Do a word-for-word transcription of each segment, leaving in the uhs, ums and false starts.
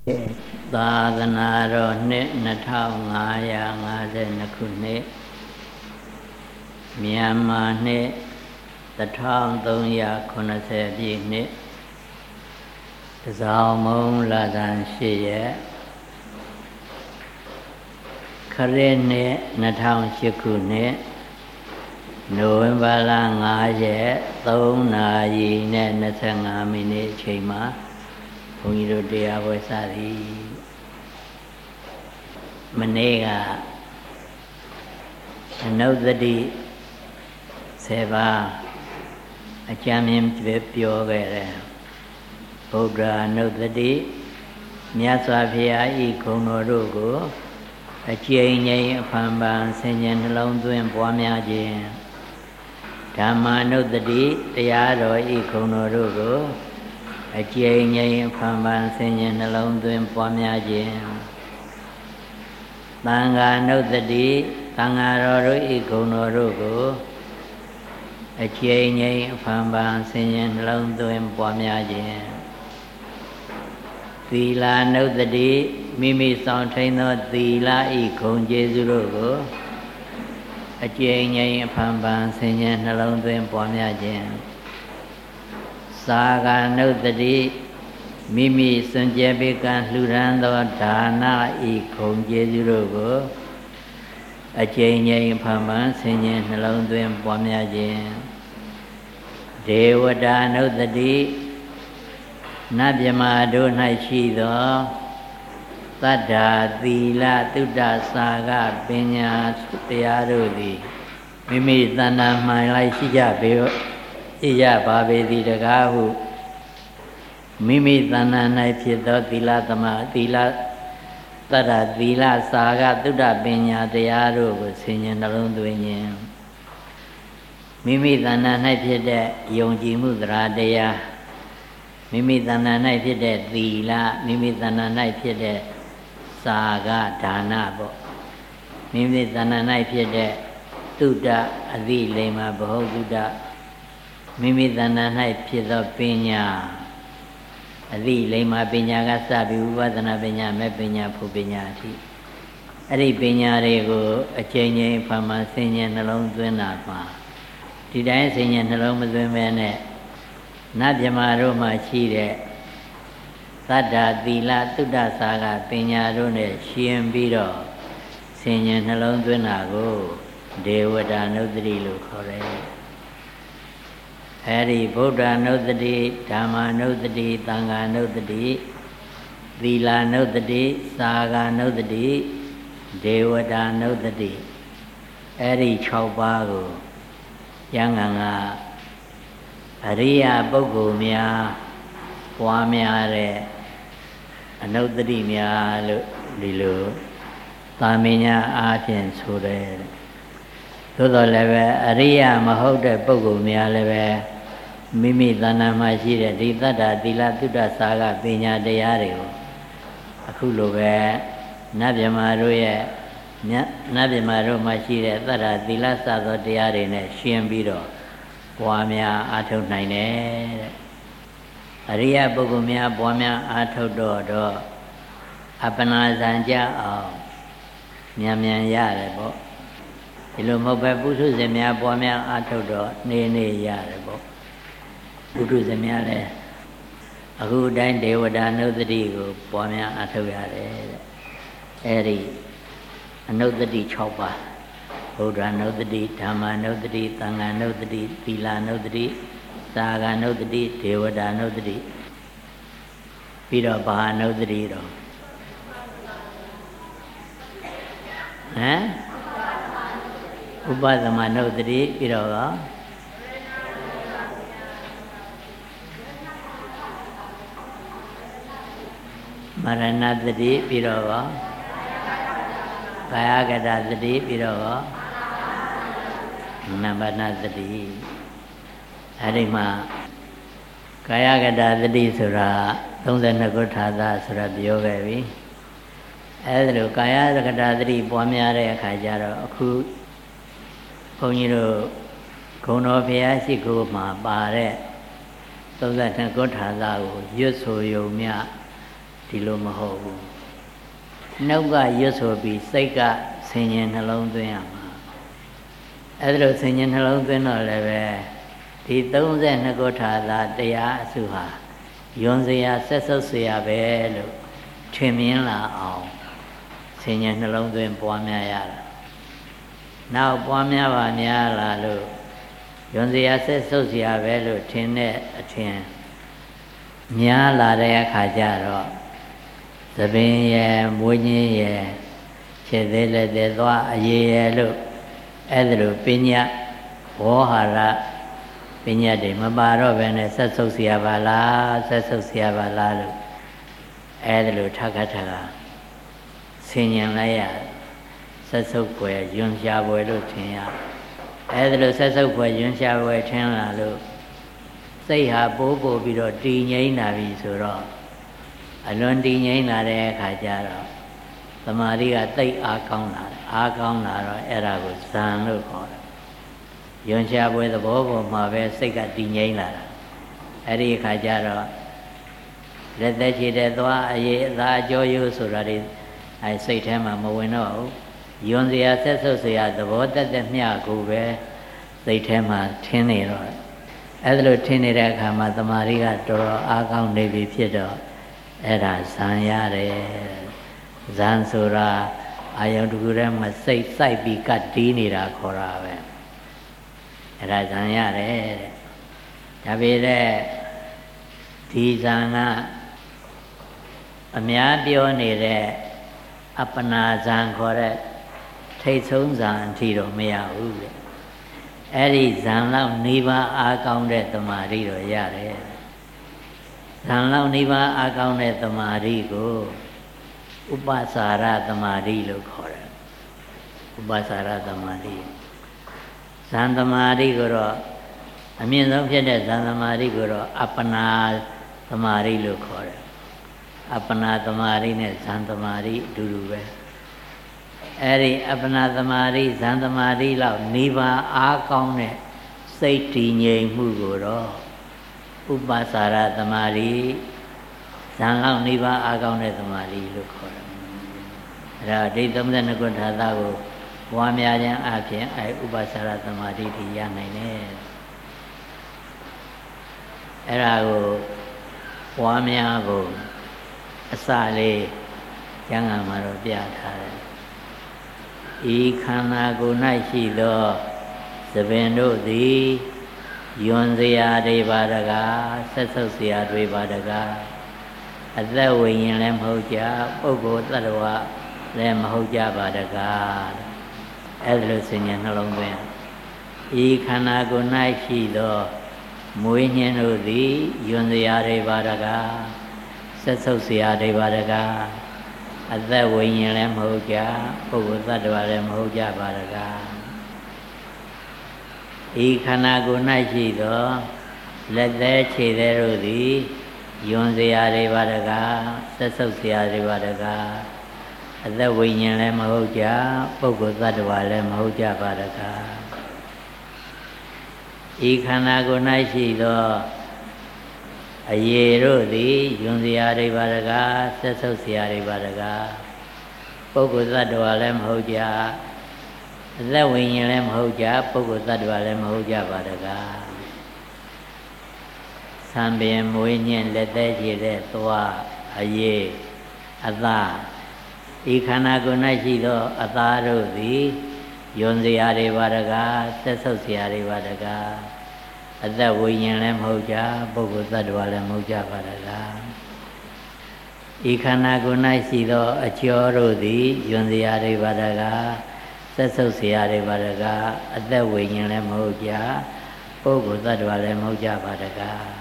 သာသနာတော်နှစ်နှစ်ထောင်ငါးရာငါးဆယ်နှစ်ခုနှစ်မြန်မာနှစ်တစ်ထောင်သုံးရာခုနှစ်ဆယ်ပြည့်နှစ်တစောင်းမုံလာဇန်ရှိရက်ခရစ်နှစ်နှစ်ထောင်ရှစ်ခုနှစ်နိုဝင်ဘာလငါးရက်သုံးနာရီနဲ့နှစ်ဆယ်ငါးမိနစ်အချိန်မှာဘုန်းကြီးတို့တရားပွဲစသည်မနေ့ကအနုဿတိဆယ်ပါးအကြမ်းမြင်ပြောခဲ့တယ်ဗုဒ္ဓအနုဿတိမြတ်စွာဘုရားဤဂုဏ်တော်တို့ကိုအကျဉ်းငြိမ်အဖန်ပန်ဆင်ញံနှလုံးသွင်းပွားများခြင်းဓမ္မအနုဿတိတရားတော်ဤဂုဏ်တော်တို့ကိုအကျဉ်းငြိမ်အဖန်ပန်ဆင်ញံနှလုံးသွင်းပွားများခြင်းသံဃာအနုဿတိသံဃာတော်တို့ဤဂုဏ်တော်တို့ကိုအကျဉ်းငြိမ်အဖန်ပန်ဆင်ញံနှလုံးသွင်းပွားများခြင်းသီလအနုဿတိမိမိဆောင်ထိန်သောသီလဤဂုဏ်ကျေးဇူးတို့ကိုအကျဉ်းငြိမ်အဖန်ပန်ဆင်ញံနှလုံးသွင်းပွားများခြင်းသာဂာနုဿတိမိမိစွန့်ကြဲပေးကံလှူဒန်းသောဒါနဤဂုဏ်ကျေးဇူးတို့ကိုအကျဉ်းငြိမ်ဖန်ပန်ဆင်ញံနှလုံးသွင်းပွားများခြင်းဒေဝတာနုဿတိနတ်မြမာတို့၌ရှိသောသတ္တာသီလသုတ္တစာကပညာတရားတို့သည်မိမိတဏ္ဍာမှန်လိုက်ရှိကြပေရှိကြပါပေသည်တကားဟုမိမိတဏ္ဍာ၌ဖြစ်သောသီလသမသီလသတ္တသီလစာကသုတ္တပညာတရားတို့ကိုဆင်ញံနှလုံးသွင်းခြင်းမိမိတဏ္ဍာ၌ဖြစ်တဲ့ယုံကြည်မှုတရားတရားမိမိတဏ္ဍာ၌ဖြစ်တဲ့သီလမိမိတဏ္ဍာ၌ဖြစ်တဲ့စာကဒါနပေါ့မိမိတဏ္ဍာ၌ဖြစ်တဲ့သုတ္တအသိလိမ္မာဘဟုသုတ္တမိမိတဏ္ဍာ၌ဖြစ်သောပညာအသိလိမ္မာပညာကစပြီးဝိပဿနာပညာမဲ့ပညာဖုပညာအထိအဲ့ဒီပညာတွေကိုအချိန်ချင်းဖန်မှန်ဆင်ញံနှလုံးသွင်းတာပါဒီတိုင်းဆင်ញံနှလုံးမသွင်းမဲနဲ့နတ်မြမာတို့မှရှိတဲ့သတ္တာသီလသုတ္တစာကပညာတို့နဲ့ရှင်ပြီးတော့ဆင်ញံနှလုံးသွင်းတာကိုဒေဝတာနုဿတိလို့ခေါ်တယ်အဲဒီဗုဒ္ဓအနုဿတိဓမ္မအနုဿတိသံဃာအနုဿတိသီလအနုဿတိစာဂာအနုဿတိဒေဝတာအနုဿတိအဲဒီ၆ပါးကိုကျမ်းဂန်ကအရိယာပုဂ္ဂိုလ်များပွားများတဲ့အနုဿတိများလို့ဒီလိုသာမညအားဖြင့်ဆိုတယ်သို့တော်လည်းပဲအရိယာမဟုတ်တဲ့ပုဂ္ဂိုလ်များလည်းပဲမိမိတဏ္ဍာမှာရှိတဲ့ဒီသတ္တသီလသုတ္တစာကပညာတရားတွေကိုအခုလိုပဲနတ်မြမာတို့ရဲ့နတ်မြမာတို့မှာရှိတဲ့သတ္တသီလစသောတရားတွေနဲ့ရှင်းပြီးတော့ပွားများအားထုတ်နိုင်တယ်တဲ့အရိယာပုဂ္ဂိုလ်များပွားများအားထုတ်တော့တော့အပ္ပနာဇံကြအောင်မြန်မြန်ရတယ်ပေါ့ဒီလိုမဟုတ်ပဲပုထုဇဉ်များပွားများအားထုတ်တော့နေနေရတယ်ပေါ့ပုထုဇဉ်များလည်းအခုတိုင်းဒေဝတာအနုဿတိကိုပွားများအားထုတ်ရတယ်တဲ့အဲဒီအနုဿတိ၆ပါးဗုဒ္ဓအနုဿတိဓမ္မအနုဿတိသံဃာအနုဿတိသီလအနုဿတိသာဂာအနုဿတိဒေဝတာအနုဿတိပြီးတော့ဘာအနုဿတိတော့ဟမ်ဥပသမနုဿတိပြီးတော့ရောမရဏသတိပြီးတော့ရောကာယကတသတိပြီးတော့ရောနမနသတိအဲ့ဒီမှာကာယကတသတိဆိုတာသုံးဆယ်နှစ်ခုထာသဆိုတာပြောခဲ့ပြီအဲ့ဒါလိုကာယကတသတိပွားများတဲ့အခါကျတော့အခုဘုန်းကြီးတို့ဂုဏ်တော်ဘုရားရှိခိုးမှာပါတဲ့သုံးဆယ်နှစ်ခုထာသကိုရွတ်ဆိုယုံမြဒီလိုမဟုတ်ဘူးနှုတ်ကရွတ်ဆိုပြီးစိတ်ကဆင်ញင်နှလုံးသွင်းရမှာအဲ့ဒါလိုဆင်ញင်နှလုံးသွင်းတော့လည်းပဲဒီသုံးဆယ်နှစ်ခုထာသာတရားအစုဟာယွန်စရာဆက်ဆုပ်စရာပဲလို့ထင်မြင်လာအောင်ဆင်ញင်နှလုံးသွင်းပွားများရတာနောက်ပွားများပါများလာလို့ယွန်စရာဆက်ဆုပ်စရာပဲလို့ထင်တဲ့အထင်များလာတဲ့အခါကျတော့သပင်ရဲ့မွေးညင်းရဲ့ခြေသေးလက်သေးသွားအရေးရဲ့လို့အဲ့ဒါလိုပညာဝေါဟာရပညာတွေမပါတော့ဘဲနဲ့ဆက်ဆုပ်เสียပါလားဆက်ဆုပ်เสียပါလားလို့အဲ့ဒါလိုထပ်ခါထပ်ခါဆင်ញင်လိုက်ရဆက်ဆုပ်ွယ်ယွန်းရှားွယ်လို့ထင်ရအဲ့ဒါလိုဆက်ဆုပ်ွယ်ယွန်းရှားွယ်ထင်လာလို့စိတ်ဟာပိုးပို့ပြီးတော့တည်ငြိမ်လာပြီဆိုတော့အလွန်တည်ငြိမ်လာတဲ့အခါကျတော့သမာဓိကသိပ်အားကောင်းလာတယ်အားကောင်းလာတော့အဲ့ဒါကိုဇံလို့ခေါ်တယ်ယွန်ရှားပွဲသဘောပေါ်မှာပဲစိတ်ကတည်ငြိမ်လာတာအဲ့ဒီအခါကျတော့လက်သက်ချေတဲ့သွားအရေးအသာအကျော်ရိုးဆိုတာတွေအဲစိတ်ထဲမှာမဝင်တော့ဘူးယွန်စရာဆက်ဆုပ်စရာသဘောတက်တက်မျှကိုပဲစိတ်ထဲမှာထင်းနေတော့အဲ့ဒါလိုထင်းနေတဲ့အခါမှာသမာဓိကတော်တော်အားကောင်းနေပြီဖြစ်တော့အဲ့ဒါဇံရတယ်ဇံဆိုတာအာယုန်တစ်ခုထဲမှာစိတ်စိုက်ပြီးကတ်တီးနေတာခေါ်တာပဲအဲ့ဒါဇံရတယ်တဲ့ဒါပေမဲ့ဒီဇံကအများပြောနေတဲ့အပ္ပနာဇံခေါ်တဲ့ထိတ်ဆုံးဇံအထိတော့မရဘူးလေအဲ့ဒီဇံလောက်နေပါအားကောင်းတဲ့တမာရီတော့ရတယ်ဇံလောက်နေပါအားကောင်းတဲ့တမာရီကိုဥပ္ပစာရတမာရီလို့ခေါ်တယ်ဥပ္ပစာရတမာရီဇံတမာရီကိုတော့အမြင့်ဆုံးဖြစ်တဲ့ဇံတမာရီကိုတော့အပ္ပနာတမာရီလို့ခေါ်တယ်အပ္ပနာတမာရီနဲ့ဇံတမာရီအတူတူပဲအဲ့ဒီအပ္ပနာတမာရီဇံတမာရီလောက်နေပါအားကောင်းတဲ့စိတ်တည်ငြိမ်မှုကိုတော့ဥပ္ပစာရတမာရီဇံလောက်နေပါအားကောင်းတဲ့တမာရီလို့ခေါ်တယ်အဲ့ဒါဒိဋ္ဌိသုံးဆယ်နှစ်ခုထာသကိုပွားများခြင်းအပြင်အဲဥပ္ပစာရတမာရီထိရနိုင်တယ်အဲ့ဒါကိုပွားများဖို့အစလေးကျမ်းဂန်မှာတော့ပြထားတယ်ဤခန္ဓာကိုယ်၌ရှိသောသဘင်တို့သည်ယွန်စရာတွေပါတကားဆက်ဆုပ်စရာတွေပါတကားအသက်ဝိညာဉ်လည်းမဟုတ်ကြပုဂ္ဂိုလ်တ attva လည်းမဟုတ်ကြပါတကားအဲ့ဒါလို့ဆင်ញံနှလုံးသွင်းဤခန္ဓာကိုယ်၌ရှိသောမွေးညင်းတို့သည်ယွန်စရာတွေပါတကားဆက်ဆုပ်စရာတွေပါတကားအသက်ဝိညာဉ်လည်းမဟုတ်ကြပုဂ္ဂိုလ်တ attva လည်းမဟုတ်ကြပါတကားဤခန္ဓာကိုယ်၌ရှိသောလက်သေးခြေသေးတို့သည်ယွန်စရာတွေပါတကားဆက်ဆုပ်စရာတွေပါတကားအသက်ဝိညာဉ်လည်းမဟုတ်ကြပုဂ္ဂိုလ်တ attva လည်းမဟုတ်ကြပါတကားဤခန္ဓာကိုယ်၌ရှိသောအရေတို့သည်ယွန်စရာတွေပါတကားဆက်ဆုပ်စရာတွေပါတကားပုဂ္ဂိုလ်တ attva လည်းမဟုတ်ကြအသက်ဝိညာဉ်လည်းမဟုတ်ကြပုဂ္ဂိုလ်တ attva လည်းမဟုတ်ကြပါတကားသံပင်မွေးညင်းလက်သေးကြည်တဲ့သွားအရေးအသာဤခန္ဓာကိုယ်၌ရှိသောအသာတို့သည်ယွန်စရာတွေပါတကားဆက်ဆုပ်စရာတွေပါတကားအသက်ဝိညာဉ်လည်းမဟုတ်ကြပုဂ္ဂိုလ်တ attva လည်းမဟုတ်ကြပါတကားဤခန္ဓာကိုယ်၌ရှိသောအကျော်တို့သည်ယွန်စရာတွေပါတကားဆက်ဆုပ်စရာတွေပါတကားအသက်ဝိညာဉ်လည်းမဟုတ်ကြပုဂ္ဂိုလ်တ attva လည်းမဟုတ်ကြပါတကား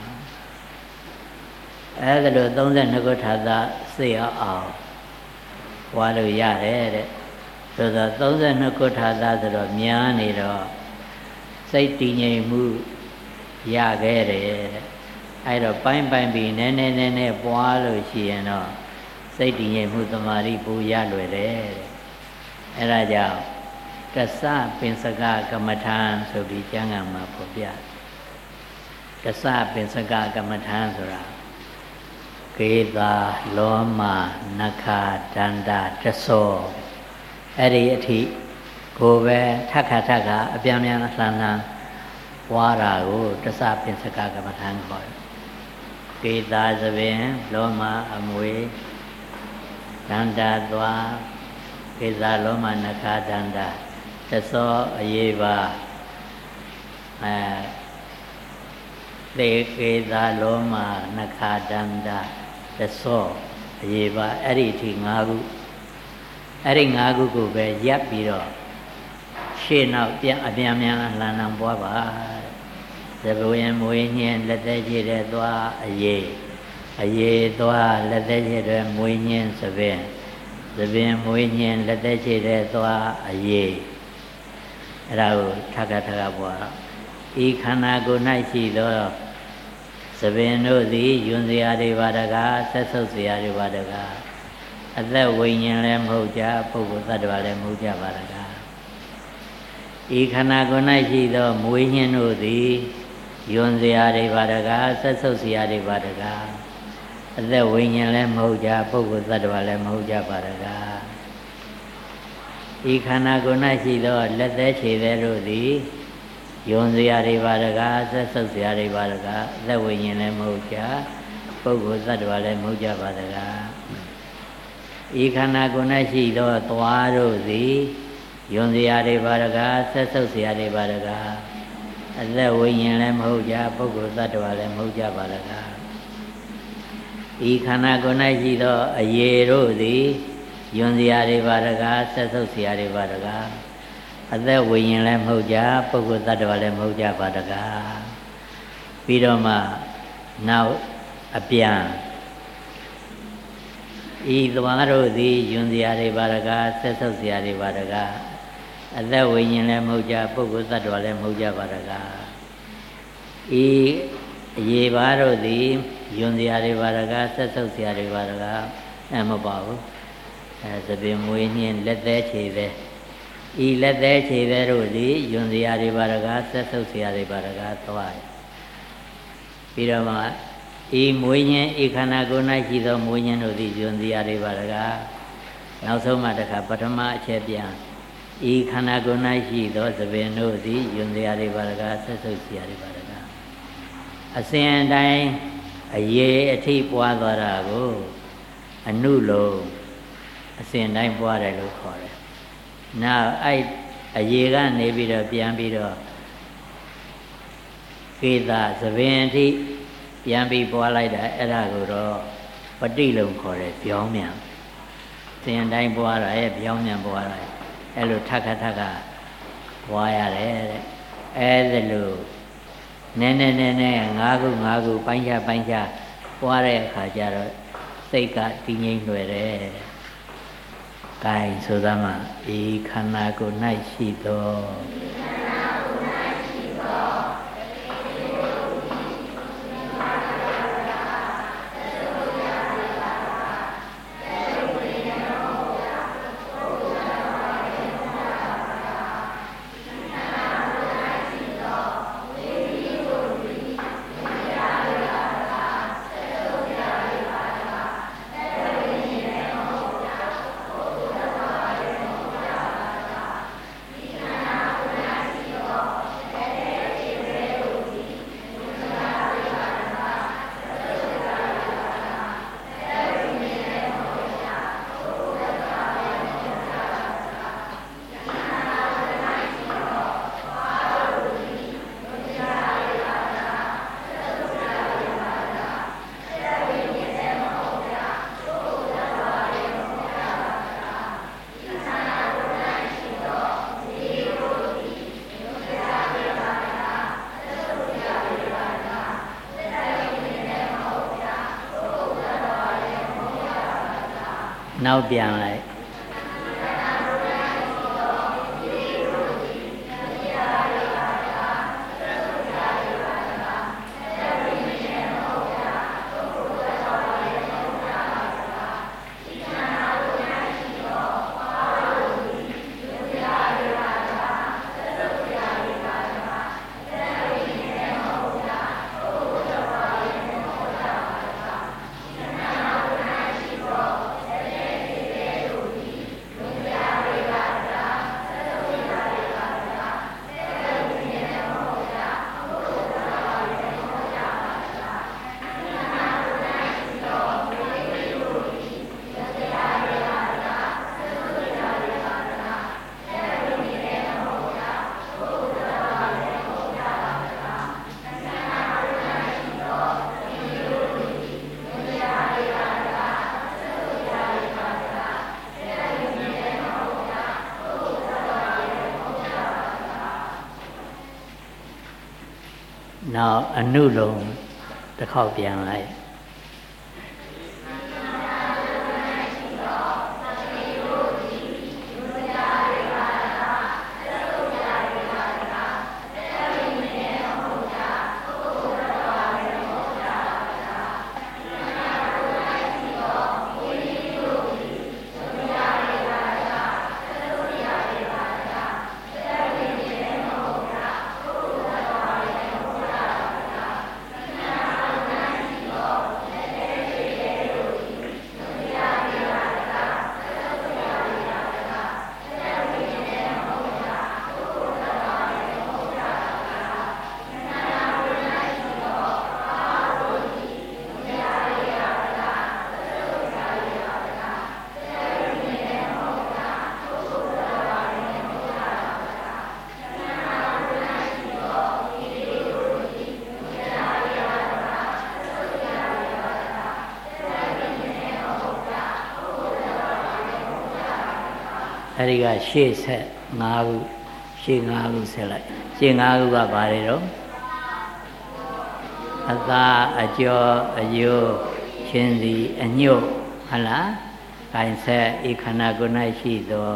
အဲ့ဒါလို့သုံးဆယ်နှစ်ခုထာသစိတ်အောင်ဝါလို့ရတယ်တဲ့ဆိုတော့သုံးဆယ်နှစ်ခုထာသဆိုတော့များနေတော့စိတ်တည်ငြိမ်မှုရခဲ့တယ်တဲ့အဲ့တော့ပိုင်းပိုင်းပြီးနည်းနည်းနည်းနည်းပွားလို့ရှိရင်တော့စိတ်တည်ငြိမ်မှုသမာဓိပူရလွယ်တယ်တဲ့အဲ့ဒါကြောင့်ကစပင်စကကမ္မထာဆိုပြီးကျမ်းဂန်မှာဖော်ပြကစပင်စကကမ္မထာဆိုတာကကေသာလောမနခဒန္တာတသောအဲ့ဒီအထိကိုပဲထက်ခါထက်ခါအပြန်ပြန်အလှမ်းလှမ်းဝါတာကိုတသပင်စကကမ္မထံခေါ်တယ်ကေသာသပင်လောမအမွေဒန္တာသွားကေသာလောမနခဒန္တာတသောအရေးပါအဲသေကေသာလောမနခဒန္တာတသောအရေးပါအဲ့ဒီအထိ၅ခုအဲ့ဒီ၅ခုကိုပဲရပ်ပြီးတော့ရှေ့နောက်ပြန်အပြန်ပြန်လှန်လှန်ပွားပါသဘဝင်မွေးညင်းလက်သက်ကြည့်တဲ့သွားအရေးအရေးသွားလက်သက်ကြည့်တဲ့မွေးညင်းသပင်သပင်မွေးညင်းလက်သက်ကြည့်တဲ့သွားအရေးအဲ့ဒါကိုထပ်ခါထပ်ခါပွားဤခန္ဓာကိုယ်၌ရှိသောသပင်တို့သည်ယွန်စရာတွေပါတကားဆက်ဆုပ်စရာတွေပါတကားအသက်ဝိညာဉ်လည်းမဟုတ်ကြပုဂ္ဂိုလ်သတ္တဝါလည်းမဟုတ်ကြပါတကားဤခန္ဓာကိုယ်၌ရှိသောမွေးညင်းတို့သည်ယွန်စရာတွေပါတကားဆက်ဆုပ်စရာတွေပါတကားအသက်ဝိညာဉ်လည်းမဟုတ်ကြပုဂ္ဂိုလ်သတ္တဝါလည်းမဟုတ်ကြပါတကားဤခန္ဓာကိုယ်၌ရှိသောလက်သက်ခြေသက်တို့သည်ယွန်စရာတွေပါတကားဆက်ဆုပ်စရာတွေပါတကားအသက်ဝိညာဉ်လည်းမဟုတ်ကြပုဂ္ဂိုလ်သတ္တဝါလည်းမဟုတ်ကြပါတကားဤခန္ဓာကိုယ်၌ရှိသောသွားတို့သည်ယွန်စရာတွေပါတကားဆက်ဆုပ်စရာတွေပါတကားအသက်ဝိညာဉ်လည်းမဟုတ်ကြပုဂ္ဂိုလ်သတ္တဝါလည်းမဟုတ်ကြပါတကားဤခန္ဓာကိုယ်၌ရှိသောအရေတို့သည်ယွန်စရာတွေပါတကားဆက်ဆုပ်စရာတွေပါတကားအသက်ဝိညာဉ်လည်းမဟုတ်ကြပုဂ္ဂိုလ်သတ္တဝါလည်းမဟုတ်ကြပါတကားပြီးတော့မှနောက်အပြန်ဤသွားတို့သည်ယွန်စရာတွေပါတကားဆက်ဆုပ်စရာတွေပါတကားအသက်ဝိညာဉ်လည်းမဟုတ်ကြပုဂ္ဂိုလ်သတ္တဝါလည်းမဟုတ်ကြပါတကားဤအရေပါတို့သည်ယွန်စရာတွေပါတကားဆက်ဆုပ်စရာတွေပါတကားအဲမပါဘူးအဲသပင်မွေးညင်းလက်သေးခြေသေးဤလက်သေးခြေသေးတို့သည်ယွန်စရာတွေပါတကားဆက်ဆုပ်စရာတွေပါတကားသွားပြီးတော့မှဤမွေးညင်းဤခန္ဓာကိုယ်၌ရှိသောမွေးညင်းတို့သည်ယွန်စရာတွေပါတကားနောက်ဆုံးမှတခါပထမအချက်ပြန်ဤခန္ဓာကိုယ်၌ရှိသောသပင်တို့သည်ယွန်စရာတွေပါတကားဆက်ဆုပ်စရာတွေပါတကားအစဉ်အတိုင်းအရေအထိပွားသွားတာကိုအနုလုံးအစဉ်တိုင်းပွားတယ်လို့ခေါ်တယ်။နောက်အဲ့အရေကနေပြီးတော့ပြန်ပြီးတော့ကေသာသပင်အထိပြန်ပြီးပွားလိုက်တာအဲ့ဒါကိုတော့ပဋိလုံခေါ်တယ်ပြောင်းမြန်။စဉ်တိုင်းပွားတာရဲ့ပြောင်းမြန်ပွားတာအဲ့လိုထက်ခါထက်ခါပွားရတယ်တဲ့။အဲ့ဒါလို့နည်းနည်းနည်းနည်းငါးခုငါးခုပိုင်းခြားပိုင်းခြားပွားတဲ့အခါကျတော့စိတ်ကတည်ငြိမ်လွယ်တယ်။ကိုင်ဆိုသမှာဤခန္ဓာကိုယ်၌ရှိသောနောက်ပြန်လိုက်နောက်အနုလုံးတစ်ခေါက်ပြန်လိုက်အဲဒီကရှေ့ဆက်၅ခုရှေ့၅ခုဆက်လိုက်ရှေ့၅ခုကဘာတွေတော့အသာအကျော်အယိုးချင်းစီအညွတ်ဟလားဂိုင်ဆက်ဤခန္ဓာကိုယ်၌ရှိသော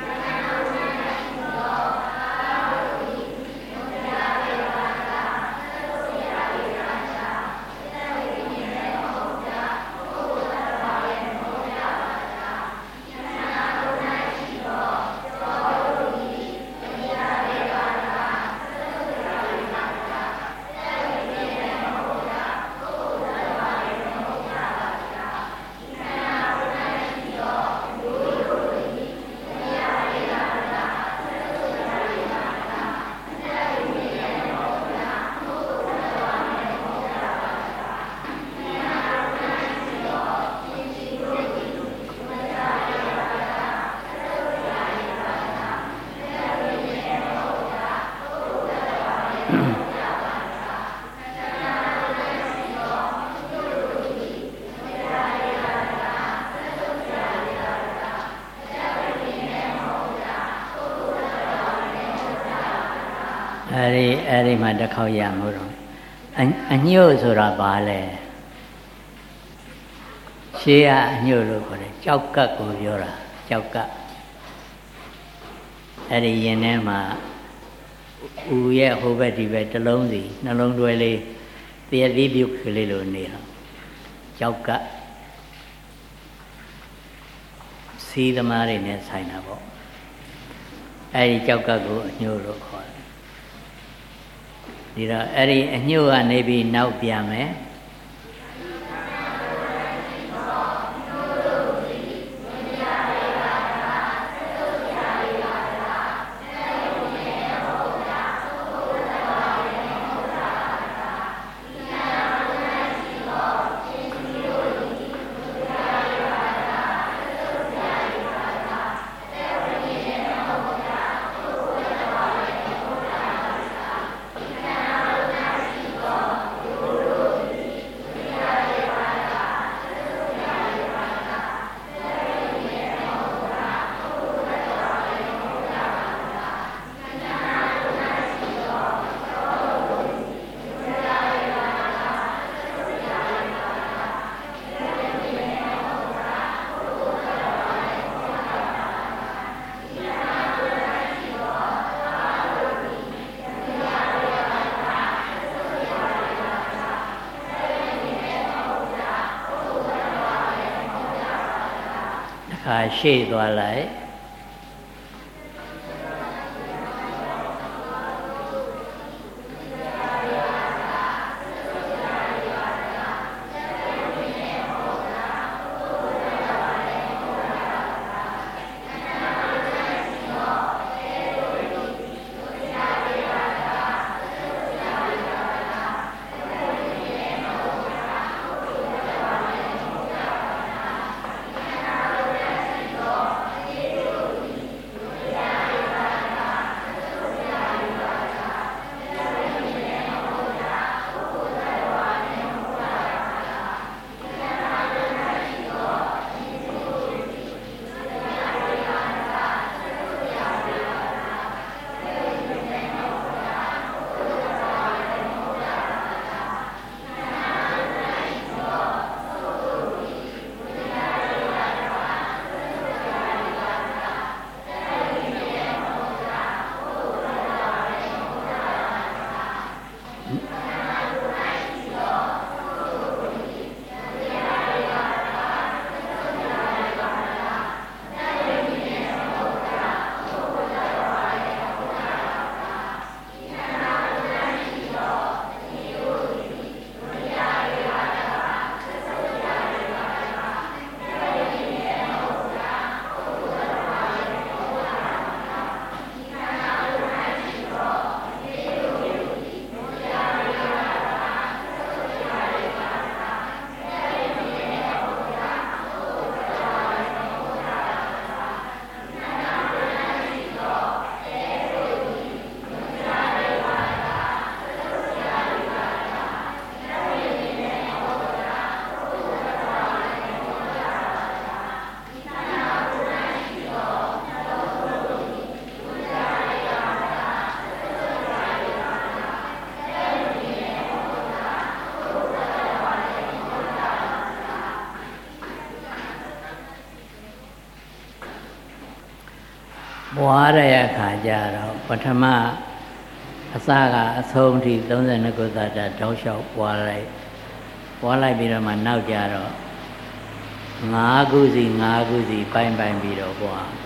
အဲဒီအဲဒီမှာတစ်ခေါက်ရမို့တော့အညွတ်ဆိုတာဘာလဲရှေးကအညွတ်လို့ခေါ်တယ်ကြောက်ကပ်ကိုပြောတာကြောက်ကပ်အဲဒီရင်ထဲမှာဥရဲ့ဟိုဘက်ဒီဘက်တစ်လုံးစီနှလုံးတွဲလေးတရသီးပြုတ်ကလေးလိုနေတော့ကြောက်ကပ်စီးသမားတွေနဲ့ဆိုင်တာပေါ့အဲဒီကြောက်ကပ်ကိုအညွတ်လို့ခေါ်တယ်ဒီတော့အဲ့ဒီအညွတ်ကနေပြီးနောက်ပြန်မယ်ခါရှေ့သွားလိုက်ပွားတဲ့အခါကျတော့ပထမအစကအဆုံးထိသုံးဆယ်နှစ်ခုသတ္တတောက်လျှောက်ပွားလိုက်ပွားလိုက်ပြီးတော့မှနောက်ကြတော့ငါးခုစီငါးခုစီပိုင်းပိုင်းပြီးတော့ပွား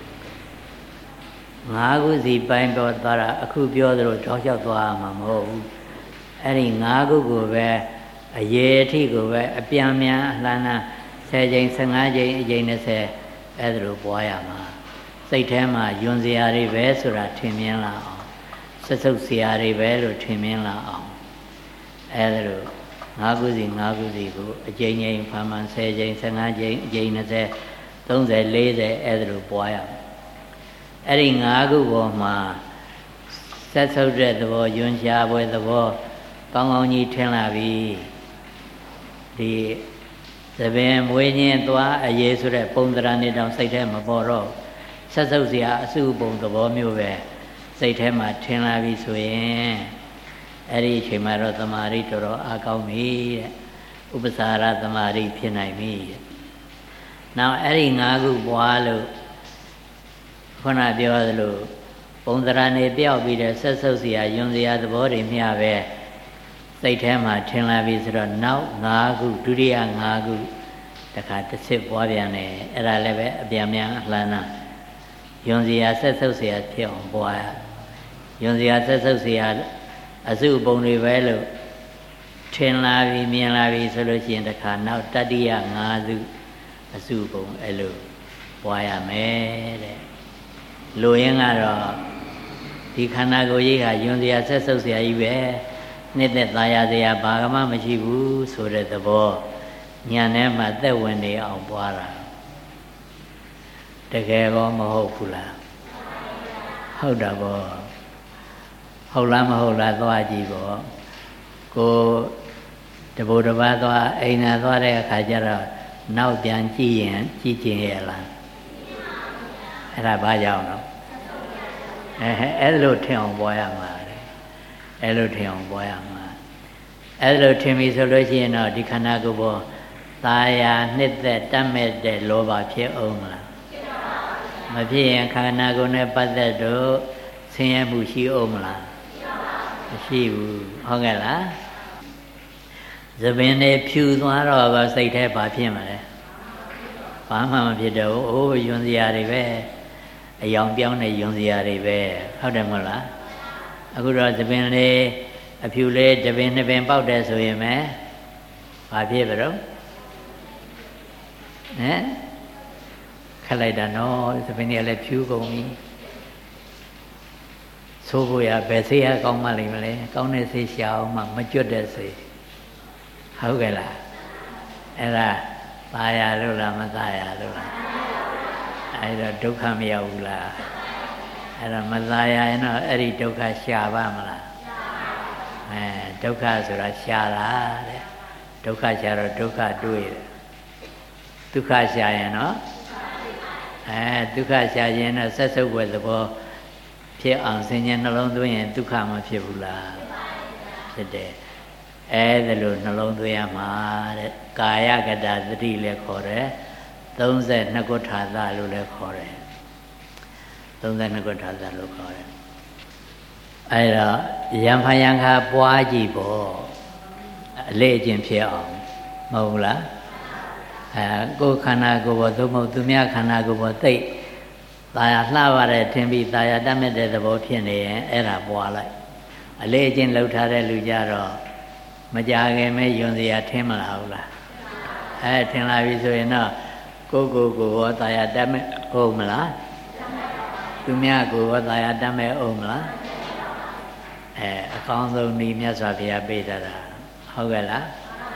ငါးခုစီပိုင်းတော့သွားတာအခုပြောသလိုတောက်လျှောက်သွားမှာမဟုတ်ဘူးအဲ့ဒီငါးခုကိုပဲအရေအထိကိုပဲအပြန်မြန်လှမ်းလှမ်းဆယ်ကြိမ်ဆယ်ငါးကြိမ်အကြိမ်၂၀အဲ့ဒါလိုပွားရမှာစိတ်ထဲမှာယွန်စရာတွေပဲဆိုတာထင်မြင်လာအောင်ဆက်စုပ်စရာတွေပဲလို့ထင်မြင်လာအောင်အဲ့ဒါလိုငါးခုစီငါးခုစီကိုအကြိမ်ကြိမ်ဖန်ဖန်ဆယ်ကြိမ်ဆယ်ငါးကြိမ်အကြိမ်၂၀ သုံးဆယ် လေးဆယ်အဲ့ဒါလိုပွားရမယ်အဲ့ဒီငါးခုပေါ်မှာဆက်ဆုပ်တဲ့သဘောယွန်ရှားပွဲသဘောကောင်းကောင်းကြီးထင်လာပြီဒီသဘင်မွေးခြင်းသွားအရေးဆိုတဲ့ပုံသဏ္ဍာန်တွေတောင်စိတ်ထဲမပေါ်တော့ဆက်ဆုပ်စရာအစုပုံသဘောမျိုးပဲစိတ်ထဲမှာထင်လာပြီဆိုရင်အဲ့ဒီအချိန်မှာတော့သမာဓိတော်တော်အားကောင်းပြီတဲ့ဥပ္ပစာရသမာဓိဖြစ်နိုင်ပြီတဲ့နောက်အဲ့ဒီငါးခုပွားလို့ခုနပြောသလိုပုံသဏ္ဍာန်တွေပြောက်ပြီးတဲ့ဆက်ဆုပ်စရာယွန်စရာသဘောတွေမျှပဲစိတ်ထဲမှာထင်လာပြီဆိုတော့နောက်ငါးခုဒုတိယငါးခုတခါတစ်စစ်ပွားပြန်တယ်အဲ့ဒါလည်းပဲအပြန်ပြန်လှမ်းတာယွန်စရာဆက်ဆုပ်စရာဖြစ်အောင်ပွားရယွန်စရာဆက်ဆုပ်စရာအစုပုံတွေပဲလို့ထင်လာပြီမြင်လာပြီဆိုလို့ရှိရင်တခါနောက်တတိယငါးစုအစုပုံအဲ့လိုပွားရမယ်တဲ့လူရင်းကတော့ဒီခန္ဓာကိုယ်ကြီးဟာယွန်စရာဆက်ဆုပ်စရာကြီးပဲနှစ်သက်သာယာစရာဘာမှမရှိဘူးဆိုတဲ့သဘောညာထဲမှာသက်ဝင်နေအောင်ပွားတာတကယ်ကောမဟုတ်ဘူးလားဟုတ်တာပေါ့ဟုတ်လားမဟုတ်လားသွားကြည့်ပေါ့ကိုတဘူတပါးသွားအိမ်သာသွားတဲ့အခါကျတော့နောက်ပြန်ကြည့်ရင်ကြည့်ကျင်ရဲ့လားအဲ့ဒါဘာကြောင့်လဲအဲအဲ့လိုထင်အောင်ပွားရမှာလေအဲ့လိုထင်အောင်ပွားရမှာအဲ့လိုထင်ပြီဆိုလို့ရှိရင်တော့ဒီခန္ဓာကိုယ်ပေါ်သာယာနှစ်သက်တတ်မဲ့တဲ့လောဘဖြစ်အောင်မလားမဖြစ်ရင်ခန္ဓာကိုယ်နဲ့ပတ်သက်တော့ဆင်းရဲမှုရှိအောင်မလားမရှိဘူးဟုတ်ကဲ့လားသဘင်တွေဖြူသွားတော့စိတ်ထဲဘာဖြစ်မှာလဲဘာမှမဖြစ်တော့အိုးယွန်စရာတွေပဲအယောင်ပြောင်းတဲ့ယွန်စရာတွေပဲဟုတ်တယ်မဟုတ်လားအခုတော့သဘင်လေးအဖြူလေးတပင်နှစ်ပင်ပေါက်တယ်ဆိုရင်ပဲဘာဖြစ်ကြတော့ဟမ်ခက်လိုက်တာနော်သပင်တွေကလည်းဖြူကုန်ပြီဆိုးဖို့ရဘယ်ဆေးရကောင်းမှလိမ့်မလဲကောင်းတဲ့ဆေးရှာအောင်မှမကျွတ်တဲ့ဆေးဟုတ်ကဲ့လားအဲ့ဒါသာယာလို့လားမသာယာလို့လားအဲ့တော့ဒုက္ခမရောက်ဘူးလားအဲ့တော့မသာယာရင်တော့အဲ့ဒီဒုက္ခရှာပါမလားအဲဒုက္ခဆိုတာရှာတာတဲ့ဒုက္ခရှာတော့ဒုက္ခတွေ့တယ်ဒုက္ခရှာရင်တော့အဲဒုက္ခရှာရင်တော့ဆက်စုပ်ွယ်သဘောဖြစ်အောင်ဆင်ញံနှလုံးသွင်းရင်ဒုက္ခမဖြစ်ဘူးလားဖြစ်တယ်အဲဒါလို့နှလုံးသွင်းရမှာတဲ့ကာယကတသတိလည်းခေါ်တယ်သုံးဆယ်နှစ်ခုထာသလို့လည်းခေါ်တယ်သုံးဆယ်နှစ်ခုထာသလို့ခေါ်တယ်အဲဒါယံဖယံခါပွားကြည့်ပေါ့အလေးအကျင့်ဖြစ်အောင်မဟုတ်ဘူးလားအဲကိုယ်ခန္ဓာကိုယ်ပေါ်သို့မဟုတ်သူများခန္ဓာကိုယ်ပေါ်သိသာယာလှပါတယ်ထင်ပြီးသာယာတတ်မဲ့တဲ့သဘောဖြစ်နေရင်အဲ့ဒါပွားလိုက်အလေးအကျင့်လှုပ်ထားတဲ့လူကြတော့မကြခင်မဲ့ယွန်စရာထင်မလားဟုတ်လားအဲထင်လာပြီဆိုရင်တော့ကိုယ်ကိုယ်ကိုရောသာယာတတ်မဲ့ဟုတ်မလားသူများကိုရောသာယာတတ်မဲ့ဟုတ်မလားအဲအကောင်းဆုံးဤမြတ်စွာဘုရားပေးတာဟုတ်ကဲ့လား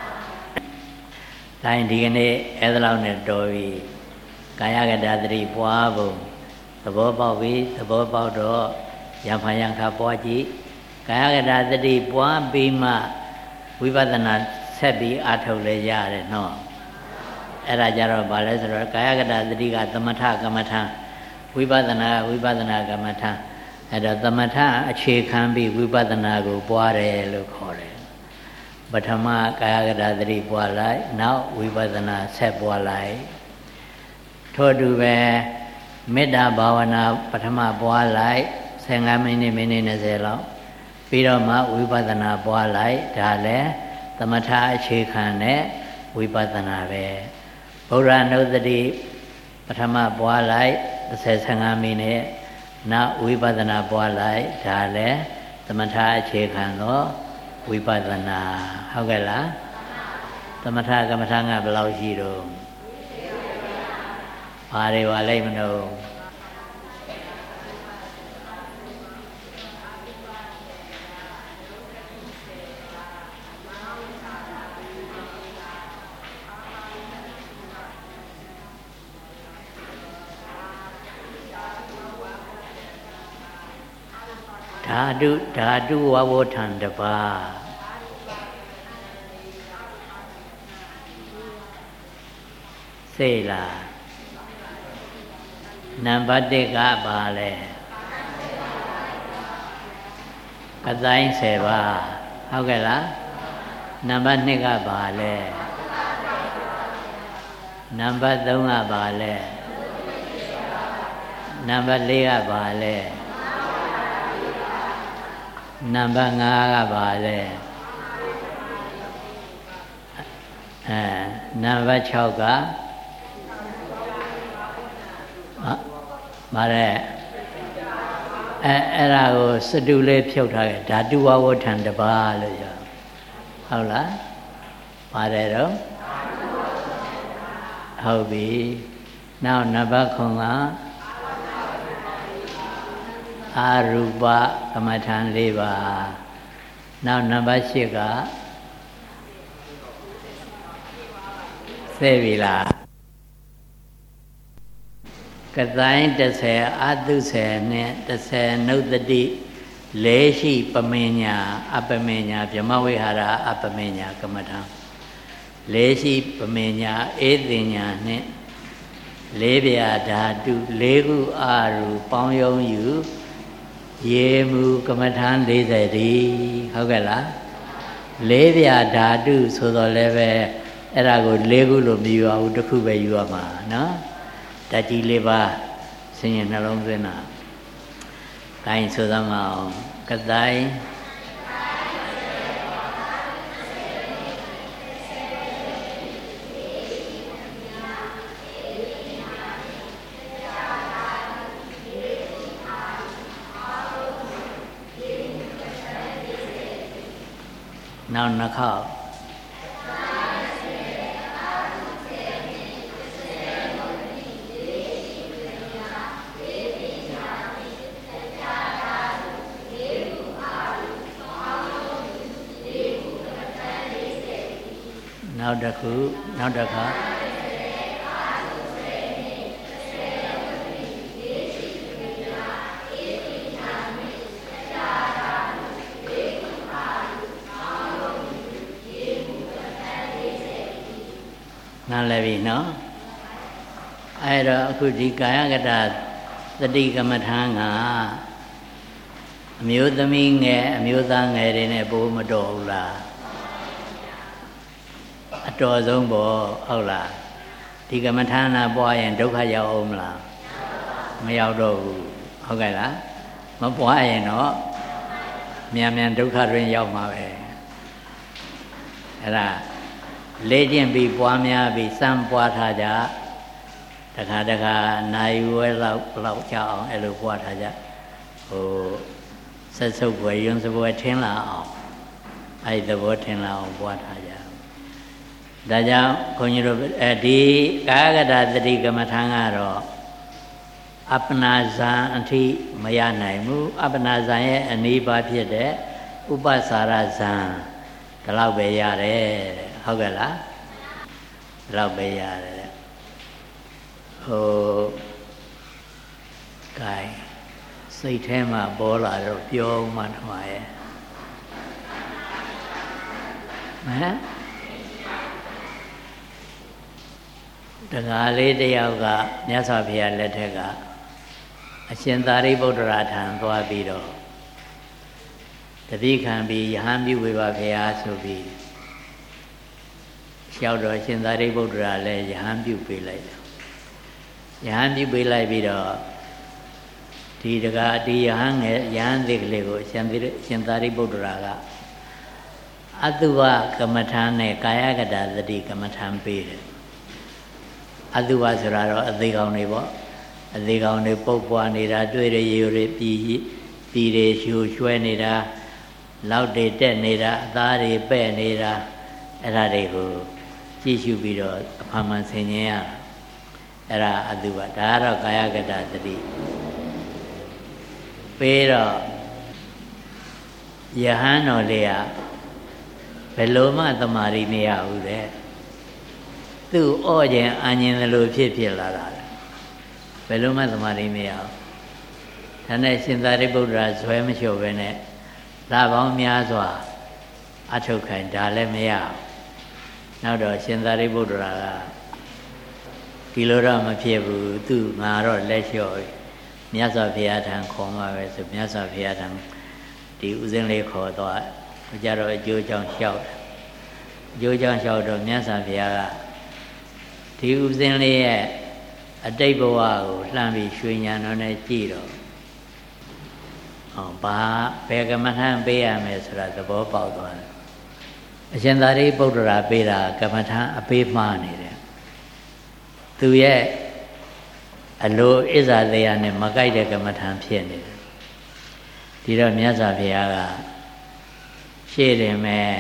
တိုင်းဒီကနေ့အဲ့ဒါလောက်နဲ့တော်ပြီကာယကတသတိပွားဖို့သဘောပေါက်ပြီသဘောပေါက်တော့ယံဖယံခါပွားကြည့်ကာယကတသတိပွားပြီးမှဝိပဿနာဆက်ပြီးအားထုတ်လဲရတယ်နော်အဲ့ဒါကြတော့ဗာလဲဆိုတော့ကာယကတသတိကသမထကမ္မထဝိပဿနာဝိပဿနာကမ္မထအဲ့တော့သမထအခြေခံပြီးဝိပဿနာကိုပွားတယ်လို့ခေါ်တယ်ပထမကာယကတသတိပွားလိုက်နောက်ဝိပဿနာဆက်ပွားလိုက်ထို့တူပဲမေတ္တာဘာဝနာပထမပွားလိုက်ဆယ်ငါးမိနစ်မိနစ်၂၀လောက်ပြီးတော့မှဝိပဿနာပွားလိုက်ဒါလည်းသမထအခြေခံနဲ့ဝိပဿနာပဲဗုဒ္ဓနုတ္တိပထမပွားလိုက်ဆယ်ငါးမိနစ်နောက်ဝိပဿနာပွားလိုက်ဒါလည်းသမထအခြေခံတော့ဝိပဿနာဟုတ်ကဲ့လားသမထကမ္မထာကဘယ်လောက်ရှိတော့ဘာတွေပါလိမ့်မလို့ဓာတုဓာတုဝဝဋ္ဌံတပါးစေလားနံပါတ်တစ်ကပါလဲကတိုင်းဆယ်ပါးဟုတ်ကဲ့လားနံပါတ်နှစ်ကပါလဲနံပါတ်သုံးကပါလဲနံပါတ်လေးကပါလဲနံပါတ်ငါးကပါလဲအဲနံပါတ်၆ကမာရဲအဲအဲ့ဒါကိုစတုလေးဖြုတ်ထားခဲ့ဓာတုဝဝဋ္ဌံတပါးလို့ပြောဟုတ်လားပါတယ်တော့ဟုတ်ပြီနောက်နံပါတ်ခုကအာရူပကမ္မထံ၄ပါးနောက်နံပါတ်၈ကသိပြီလားကတိုင်းတစ်ဆယ်အတုဆယ်နဲ့တစ်ဆယ်နုတ္တိလေးရှိပမင်ညာအပမင်ညာဗြဟ္မဝိဟာရအပမင်ညာကမ္မထံလေးရှိပမင်ညာဧသိညာနဲ့လေးပြာဓာတုလေးခုအာရူပေါင်းယုံယူရေမူကမ္မထံ၄၀ဒီဟုတ်ကဲ့လားလေးပြာဓာတုဆိုတော့လည်းပဲအဲ့ဒါကိုလေးခုလို့မယူရဘူးတစ်ခုပဲယူရမှာနော်ဓာတ်ကြီးလေးပါဆင်းရဲနှလုံးသွင်းတာကိုင်းဆိုသမ်းအောင်ကတိုင်းနောက်နှစ်ခေါက်နောက်တစ်ခုနောက်တစ်ခါနားလည်ပြီနော်အဲ့တော့အခုဒီကာယကတသတိကမ္မထာကအမျိုးသမီးငယ်အမျိုးသားငယ်တွေနဲ့ပိုးမတော်ဘူးလားအတော်ဆုံးပေါ့ဟုတ်လားဒီကမ္မထာနာပွားရင်ဒုက္ခရောက်အောင်မလားမရောက်တော့ဘူးဟုတ်ကဲ့လားမပွားရင်တော့မြန်မြန်ဒုက္ခတွင်ရောက်မှာပဲအဲ့ဒါလေ့ကျင့်ပြီးပွားများပြီးစမ်းပွားထားကြတခါတခါနိုင်ဝဲလောက်လောက်ကြအောင်အဲ့လိုပွားထားကြဟိုဆက်စုပ်ွယ်ယွန်းစပွဲထင်းလာအောင်အဲ့ဒီသဘောထင်းလာအောင်ပွားထားကြဒါကြောင့်ခွန်ကြီးတို့အဲဒီကာယကတသတိကမ္မထာကတော့အပ္ပနာဇံအထိမရနိုင်ဘူးအပ္ပနာဇံရဲ့အနိဗ္ဗာန်ဖြစ်တဲ့ဥပ္ပစာရဇံဒီလောက်ပဲရတယ်ဟုတ်ကဲ့လားဒီလောက်ပဲရတယ်ဟိုကဲစိတ်ထဲမှာပေါ်လာတော့ပြောမှထမရဲ့ဟမ်တခါလေးတယောက်ကမြတ်စွာဘုရားလက်ထက်ကအရှင်သာရိပုတ္တရာထံသွားပြီးတော့တတိခံပြီးယဟန်ပြုဝေပါဘုရားဆိုပြီးလျှောက်တော့ရှင်သာရိပုတ္တရာလည်းယဟန်ပြုပေးလိုက်တယ်ယဟန်ပြုပေးလိုက်ပြီးတော့ဒီတကားဒီယဟန်ငယ်ယဟန်သေးကလေးကိုရှင်သီရှင်သာရိပုတ္တရာကအတုဝကမ္မထာနဲ့ကာယကတသတိကမ္မထာပေးတယ်အတုဝဆိုတာတော့အသေးကောင်တွေပေါ့အသေးကောင်တွေပုတ်ပွားနေတာတွေ့ရရေတွေပြည်ပြည်တွေရှူရွှဲနေတာလောက်တွေတက်နေတာအသားတွေပဲ့နေတာအဲ့ဒါတွေကိုကြည့်ရှုပြီးတော့အဖမှန်ဆင်ញင်ရအဲ့ဒါအတုဝဒါကတော့ကာယကတသတိပေးတော့ယဟန်တော်လေးကဘယ်လိုမှတမာရီမရဘူးတဲ့သူ့အော့ခြင်းအငြင်းသလိုဖြစ်ဖြစ်လာတာဘယ်လိုမှတမာရီမရဘူးဒါနဲ့ရှင်သာရိပုတ္တရာဇွဲမလျှော့ပဲနဲ့လာပေါင်းများစွာအထုတ်ခိုင်းဒါလည်းမရဘူးနောက်တော့ရှင်သာရိပုတ္တရာကဒီလိုတော့မဖြစ်ဘူးသူငါတော့လက်လျှော့မြတ်စွာဘုရားထံခေါ်မှာပဲဆိုမြတ်စွာဘုရားထံဒီဥစဉ်လေးခေါ်တော့ကြတော့အကျိုးကြောင့်လျှောက်အကျိုးကြောင့်လျှောက်တော့မြတ်စွာဘုရားကဒီဥစဉ်လေးရဲ့အတိတ်ဘဝကိုလှမ်းပြီးရွှေညာတော်နဲ့ကြည့်တော့ဟောဘာဘယ်ကမ္မထံပေးရမယ်ဆိုတာသဘောပေါက်သွားတယ်အရှင်သာရိပုတ္တရာပေးတာကမ္မထံအပေးမှားနေတယ်သူရဲ့အလိုဣဇာတရားနဲ့မကိုက်တဲ့ကမ္မထံဖြစ်နေတယ်ဒီတော့မြတ်စွာဘုရားကရှေ့တယ်မဲ့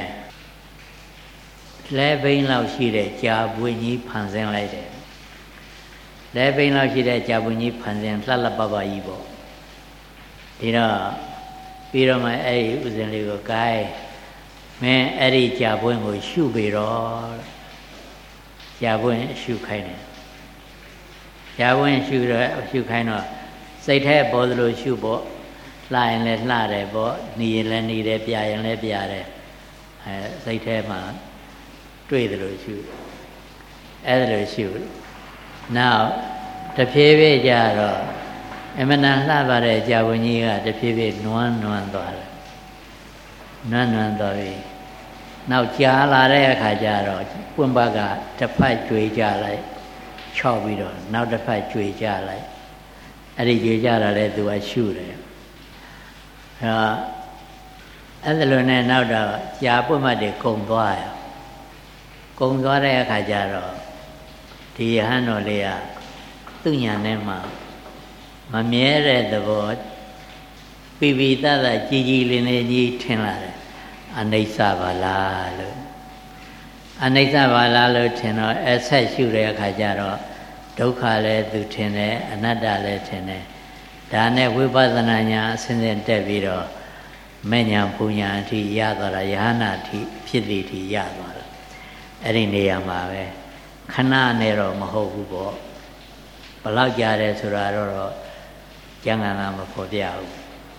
လဲဘိန်းလောက်ရှိတဲ့ကြာပွင့်ကြီးဖန်ဆင်းလိုက်တယ်လဲဘိန်းလောက်ရှိတဲ့ကြာပွင့်ကြီးဖန်ဆင်းလှလှပပကြီးပေါ့ဒီတော့ပြီးတော့မှအဲ့ဒီဥစဉ်လေးကိုကိုင်းမင်းအဲ့ဒီကြာပွင့်ကိုရှုပေတော့ကြာပွင့်ရှုခိုင်းတယ်ကြာပွင့်ရှုတော့ရှုခိုင်းတော့စိတ်แท้ပေါ်သလိုရှုပေါ့လှရင်လည်းလှတယ်ပေါ့หนีရင်လည်းหนีတယ်ပြရင်လည်းပြတယ်အဲစိတ်แท้မှာတွေ့တယ်လို့ရှုအဲ့ဒါလို့ရှုနောက်တဖြည်းဖြည်းကြတော့အမနာလှပါတဲ့ကြာပွင့်ကြီးကတဖြည်းဖြည်းနွမ်းနွမ်းသွားတယ်နွမ်းနွမ်းသွားပြီနောက်ကြာလာတဲ့အခါကျတော့ပွင့်ပါကတစ်ဖက်ကြွေကြလိုက်ချောက်ပြီးတော့နောက်တစ်ဖက်ကြွေကြလိုက်အဲ့ဒီကြွေကြတာလဲသူကရှုတယ်အဲအဲ့ဒါလိုနဲ့နောက်တော့ကြာပွင့်မှတွေကုံသွားရကုံသွားတဲ့အခါကျတော့ဒီယဟန်တော်လေးကသူ့ညာထဲမှာမမြဲတဲ့သဘောပိပိတတကြည်ကြည်လင်းလင်းကြီးထင်လာတယ်အနိစ္စပါလားလို့အနိစ္စပါလားလို့ထင်တော့အဆက်ရှုတဲ့အခါကျတော့ဒုက္ခလည်းသူထင်တယ်အနတ္တလည်းထင်တယ်ဒါနဲ့ဝိပဿနာညာအစဉ်စဉ်တက်ပြီးတော့မဲ့ညာပူညာအထိရသွားတာယဟနာအထိဖြစ်သည်အထိရသွားတာအဲ့ဒီနေရာမှာပဲခဏနဲ့တော့မဟုတ်ဘူးပေါ့ဘလောက်ကြာတယ်ဆိုတာတော့ကျမ်းဂန်ကမဖော်ပြဘူး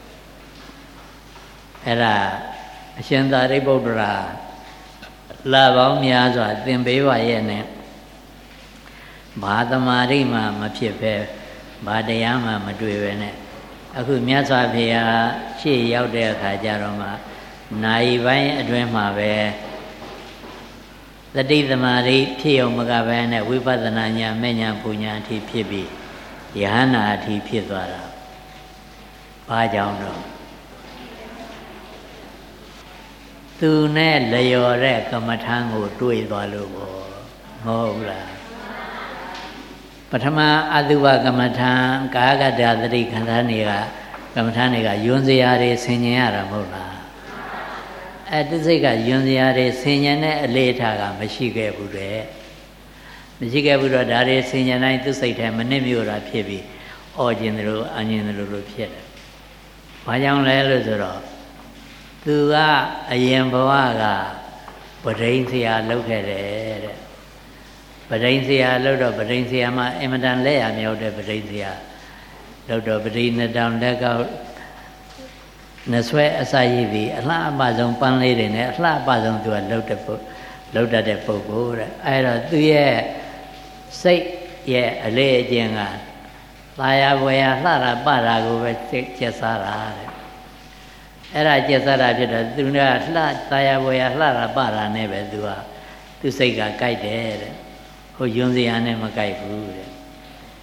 အဲ့ဒါအရှင်သာရိပုတ္တရာလာပေါင်းများစွာသင်ပေးပါရဲ့နဲ့ဘာသမာဓိမှမဖြစ်ပဲဘာတရားမှမတွေ့ပဲနဲ့အခုမြတ်စွာဘုရားရှေ့ရောက်တဲ့အခါကျတော့မှနိုင်ပိုင်းအတွင်းမှာပဲသတိသမာဓိဖြစ်အောင်မကပဲနဲ့ဝိပဿနာဉာဏ်မဲ့ဉာဏ်ပူညာအထိဖြစ်ပြီးယဟနာအထိဖြစ်သွားတာဘာကြောင့်တော့သူနဲ့လျော်တဲ့ကမ္မထံကိုတွေ့သွားလို့ပေါ့မဟုတ်လားပထမအတုဝကမ္မထံကာကတသတိခန္ဓာတွေကကမ္မထံတွေကယွန်းစရာတွေဆင်ញင်ရတာမဟုတ်လားအဲတစိတ်ကယွန်းစရာတွေဆင်ញင်တဲ့အလေးထားကမရှိခဲ့ဘူးတဲ့မရှိခဲ့ဘူးတော့ဒါတွေဆင်ញင်တိုင်းသူစိတ်ထဲမနစ်မြို့တာဖြစ်ပြီးအော်ခြင်းတို့အငြင်းတို့လိုဖြစ်တယ်ဘာကြောင့်လဲလို့ဆိုတော့သူကအရင်ဘဝကပဋိဉ္စရာလုပ်ခဲ့တယ်တဲ့ပဋိဉ္စရာလုပ်တော့ပဋိဉ္စရာမှာအင်မတန်လက်ရမြောက်တဲ့ပဋိဉ္စရာလုပ်တော့ပဋိနှစ်တောင်လက်ကောက်နှဆွဲအစာရည်ပြီးအလှအပဆုံးပန်းလေးတွေနဲ့အလှအပဆုံးသူကလှုပ်တဲ့ပုလှုပ်တတ်တဲ့ပုဂ္ဂိုလ်တဲ့အဲဒါသူရဲ့စိတ်ရဲ့အလေးအကျင့်ကသာယာဝေယလှတာပတာကိုပဲစိတ်ကျက်စားတာတဲ့အဲ့ဒါကျက်စားတာဖြစ်တော့သူကလှသာယာဝေယလှတာပတာနဲ့ပဲသူကသူစိတ်ကကြိုက်တယ်တဲ့ဟိုယွန်းစရာနဲ့မကြိုက်ဘူးတဲ့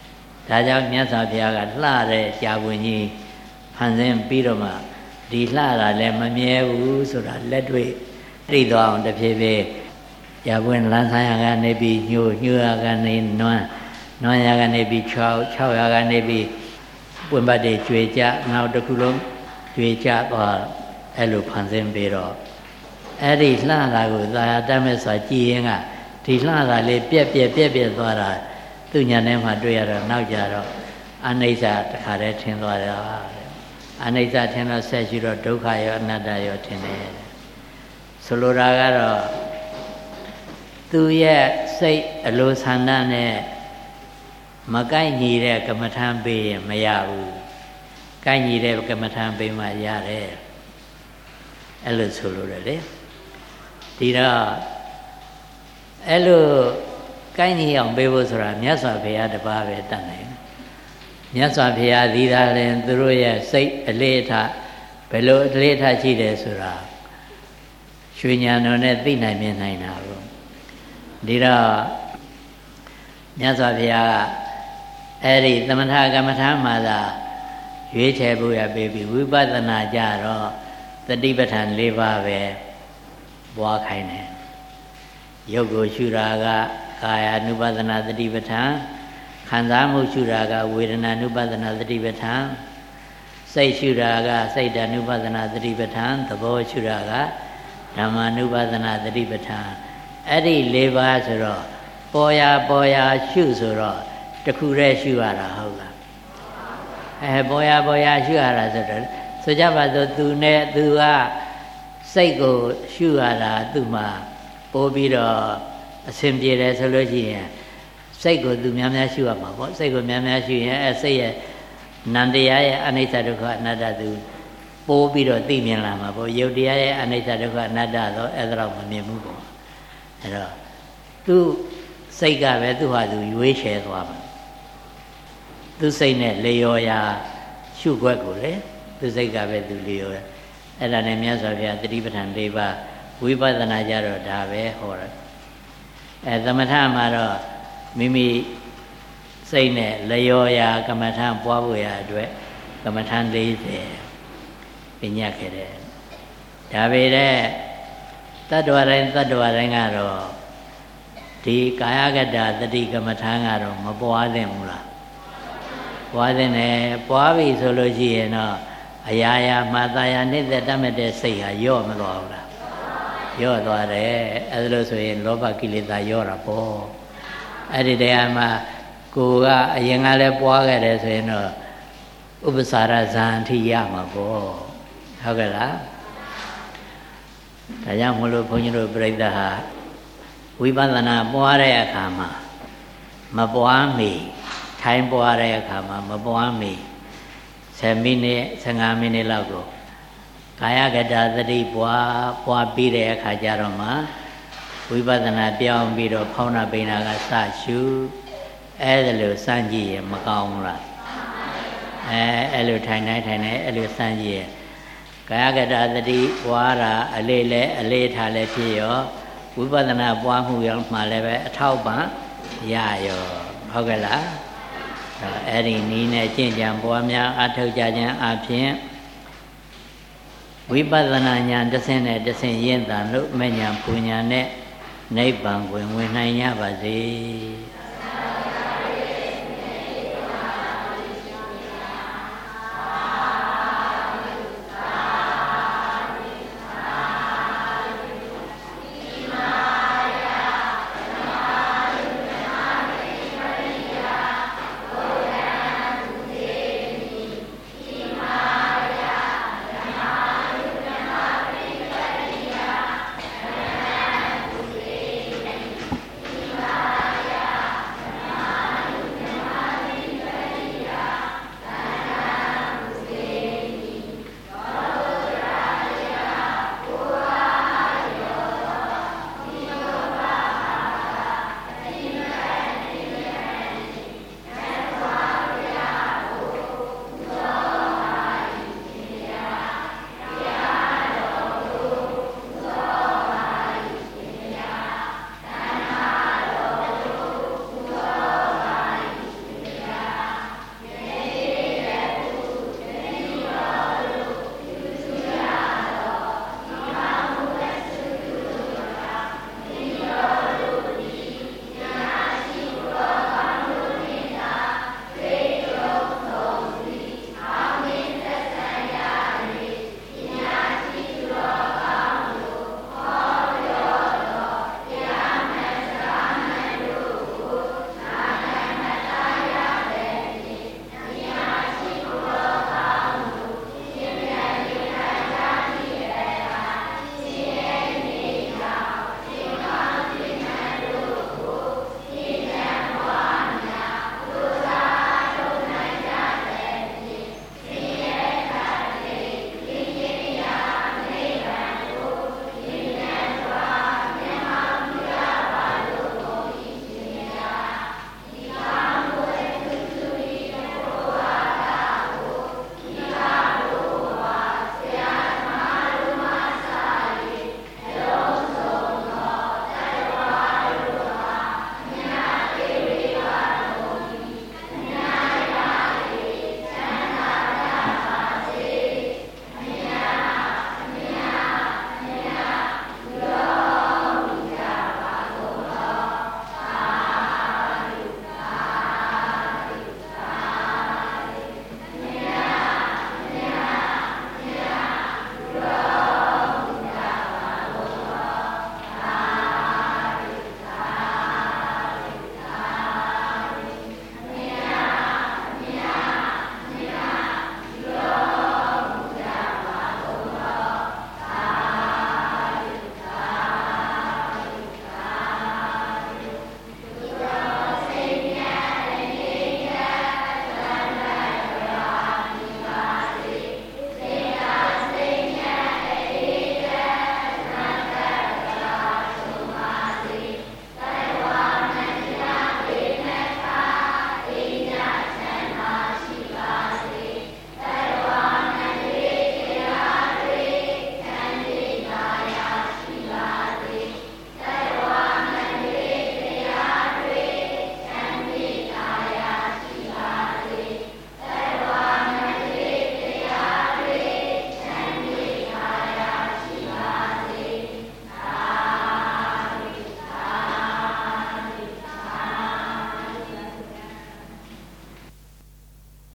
ဒါကြောင့်မြတ်စွာဘုရားကလှတဲ့ကြာပွင့်ကြီးဖန်ဆင်းပြီးတော့မှဒီလှတာလည်းမမြဲဘူးဆိုတာလက်တွေ့သိသွားအောင်တဖြည်းဖြည်းကြာပွင့်လန်းဆန်းရကနေပြီးညှို့ညှို့ရကနေနွမ်းနွမ်းရကနေပြီး၆ ၆ရကနေပြီးပွင့်ပတ်တွေကျွေကြနောက်တစ်ခုလုံးကျွေကြသွားအဲ့လိုဖန်ဆင်းပြီးတော့အဲ့ဒီလှတာကိုသာယာတတ်မဲ့စွာကြည်ရင်ကဒီလှတာလေးပြက်ပြက်ပြက်ပြက်သွားတာသူညာထဲမှာတွေ့ရတော့နောက်ကြတော့အနိစ္စတခါတည်းထင်သွားတာအနိစ္စထင်တော့ဆက်ရှိတော့ဒုက္ခရောအနတ္တရောထင်တယ်ဆိုလိုတာကတော့သူရဲ့စိတ်အလိုဆန္ဒနဲ့မကိုက်ညီတဲ့ကမ္မထံပေးရင်မရဘူးကိုက်ညီတဲ့ကမ္မထံပေးမှရတယ်အဲ့လိုဆိုလိုတယ်လေဒီတော့အဲ့လိုကိုက်ညီအောင်ပေးဖို့ဆိုတာမြတ်စွာဘုရားတပါးပဲတတ်နိုင်တယ်မြတ်စွာဘုရားဒီသာလင်သူတို့ရဲ့စိတ်အလေးအထားဘယ်လိုအလေးအထားရှိတယ်ဆိုတာရွှေဉာဏ်တော်နဲ့သိနိုင်မြင်နိုင်တာကိုဒီတော့မြတ်စွာဘုရားကအဲ့ဒီသမထကမ္မထာမှာသာရွေးချယ်ဖို့ရပေးပြီးဝိပဿနာကြတော့တတိပဋ္ဌာန်၄ပါးပဲပွားခိုင်းတယ်ရုပ်ကိုရှုတာကကာယ ानु ပဒနာတတိပဋ္ဌာန်ခံစားမှုရှုတာကဝေဒနာ ानु ပဒနာတတိပဋ္ဌာန်စိတ်ရှုတာကစိတ်တ ानु ပဒနာတတိပဋ္ဌာန်သဘောရှုတာကဓမ္မ ानु ပဒနာတတိပဋ္ဌာန်အဲ့ဒီ၄ပါးဆိုတော့ပေါ်ရာပေါ်ရာရှုဆိုတော့တခုတည်းရှုရတာဟုတ်လားအဲပေါ်ရာပေါ်ရာရှုရတာဆိုတော့ဆိုကြပါစို့သူနဲ့သူကစိတ်ကိုရှုရတာသူ့မှာပို့ပြီးတော့အဆင်ပြေတယ်ဆိုလို့ရှိရင်စိတ်ကိုသူများများရှုရမှာပေါ့စိတ်ကိုများများရှုရင်အဲစိတ်ရဲ့နန္တရားရဲ့အနိစ္စဒုက္ခအနတ္တသူပို့ပြီးတော့သိမြင်လာမှာပေါ့ယုတ်တရားရဲ့အနိစ္စဒုက္ခအနတ္တတော့အဲ့ဒါတော့မမြင်ဘူးပေါ့အဲ့တော့သူစိတ်ကပဲသူ့ဟာသူရွေးချယ်သွားမှာသူစိတ်နဲ့လျော်ရာရှုွက်ကိုလေသူစိတ်ကပဲသူလျော်အဲ့ဒါနဲ့မြတ်စွာဘုရားတတိပဋ္ဌာန်၄ပါးဝိပဿနာကြတော့ဒါပဲဟောတယ်အဲသမထမှာတော့မိမိစိတ်နဲ့လျော်ရာကမ္မထပွားဖို့ရအတွက်ကမ္မထ၄၀ပညာခဲ့တယ်ဒါပေမဲ့တတ္တဝါတိုင်းတတ္တဝါတိုင်းကတော့ဒီကာယကတ္တတတိကမ္မထကတော့မပွားသင့်ဘူးလားပွားသင့်တယ်ပွားပြီဆိုလို့ရှိရင်တော့အရာရာမှာသာယာနေတဲ့တတ်မဲ့တဲ့စိတ်ဟာယော့မသွားဘူးလားယော့သွားတယ်အဲဒါလို့ဆိုရင်လောဘကိလေသာယော့တာပေါ့အဲ့ဒီတရားမှာကိုကအရင်ကလည်းပွားခဲ့တယ်ဆိုရင်တော့ဥပ္ပစာရဇံအထိရမှာပေါ့ဟုတ်ကဲ့လားဒါကြောင့်မလို့ဘုန်းကြီးတို့ပြိဿဟာဝိပဿနာပွားတဲ့အခါမှာမပွားမီထိုင်ပွားတဲ့အခါမှာမပွားမီဆယ်မိနစ်ဆယ်ငါးမိနစ်လောက်ကိုကာယကတ္တသတိပွားပွားပြီးတဲ့အခါကျတော့မှဝိပဿနာပြောင်းပြီးတော့ဖောင်းနာပိဏကစရှုအဲ့ဒါလို့စမ်းကြည့်ရင်မကောင်းဘူးလားအဲအဲ့လိုထိုင်နေထိုင်နေအဲ့လိုစမ်းကြည့်ရင်ကာယကတ္တသတိပွားတာအလေးလဲအလေးထားလဲဖြစ်ရောဝိပဿနာပွားမှုရောမှလည်းပဲအထောက်ပံ့ရရောဟုတ်ကဲ့လားအဲ့ဒီနည်းနဲ့ကျင့်ကြံပွားများအထောက်ကြခြင်းအပြင်ဝိပဿနာဉာဏ်တစ်ဆင့်နဲ့တစ်ဆင့်ရင့်တန်လို့မဉဏ်ပူဉဏ်နဲ့နိဗ္ဗာန်ကိုဝင်နိုင်ကြပါစေ